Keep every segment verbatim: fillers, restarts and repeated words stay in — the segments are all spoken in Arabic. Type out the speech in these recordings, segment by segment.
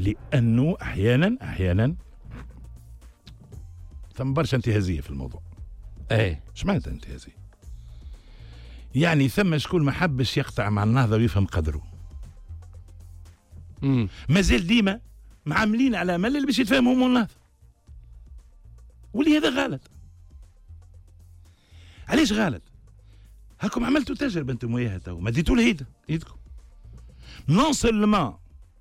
لانه احيانا احيانا ثم برشا انتهازيه في الموضوع. ايه اش معناتها انتهازيه؟ يعني ثم شكون ما حبش يقطع مع النهضه ويفهم قدره. امم مازال ديما معاملين على امل اللي باش يتفاهموا هم النهضه. واللي هذا غلط. علاش غلط؟ هاكم عملتوا تجربه انتم وياها تو، ما ديتوا له ايدكم. نون سلمان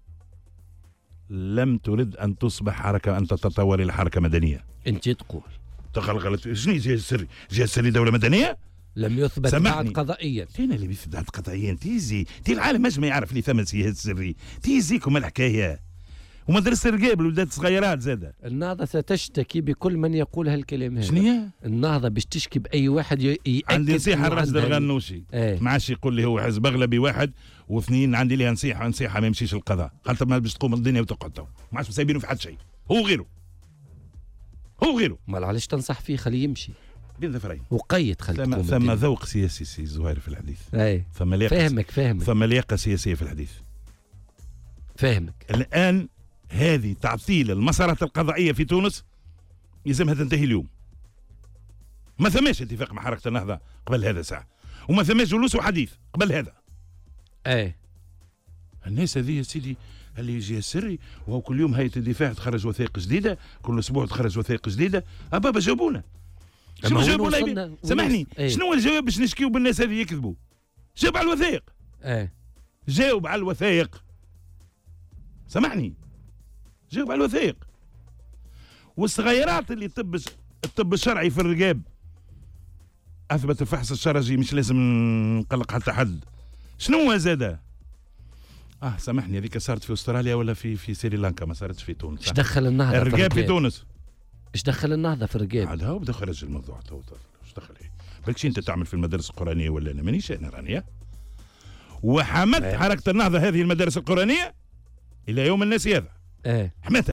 لم ترد ان تصبح حركه، ان تتطور الى حركه مدنيه. انت تقول تغلغلت شنو جهاز سري؟ جهاز سري دوله مدنيه؟ لم يثبت بعد قضائيا. فين اللي بيثبت بعد قضائيا؟ تيزي تي العالم ما يعرف اللي ثم جهاز سري، تيزيكم الحكايه. ومدرسه الرقاب الولدات صغيرات زاده. النهضه ستشتكي بكل من يقول هالكلام هذا. شنو النهضه باش تشكي باي واحد ياكد. عندي نصيحه الراشد الغنوشي. ايه؟ ما عادش يقول لي هو حزب اغلبي واحد واثنين، عندي ليها نصيحه نصيحه ما يمشيش القضاء. قالت ما باش تقوم الدنيا وتقعد تو، ما عادش مسايبينه في حد شيء. هو غيره هو غيره. مال علاش تنصح فيه؟ خليه يمشي بين ظفرين وقيد. خلي ثم ثم ذوق سياسي سي زهير في الحديث. اي ثم لياقه. فاهمك فاهمك ثم لياقه سياسيه في الحديث. فاهمك. الان هذه تعطيل المسارات القضائيه في تونس يلزمها تنتهي اليوم. ما ثماش اتفاق مع حركه النهضه قبل هذا ساعه، وما ثماش جلوس وحديث قبل هذا. ايه الناس هذه يا سيدي اللي يجي السري، وهو كل يوم هيئه الدفاع تخرج وثائق جديده، كل اسبوع تخرج وثائق جديده. ابابا جاوبونا. شنو جاوبونا؟ سامحني، ايه؟ شنو الجواب باش نشكيو بالناس هذه يكذبوا؟ جاوب على الوثائق. ايه جاوب على الوثائق. سامحني، جاوب على الوثائق. والصغيرات اللي طب الطب الشرعي في الرقاب اثبت الفحص الشرجي، مش لازم نقلق حتى حد. شنو هو زاده؟ اه سامحني، هذيك صارت في استراليا ولا في في سريلانكا، ما صارتش في تونس. ايش دخل النهضه في الرقاب في تونس؟ ايش دخل النهضه في الرقاب؟ عاد هو بدا خرج الموضوع تو. ايش دخل ايه؟ بالكش انت تعمل في المدارس القرانيه ولا انا مانيش انا راني. وحمدت حركه النهضه هذه المدارس القرانيه الى يوم الناس هذا. ايه حماتها.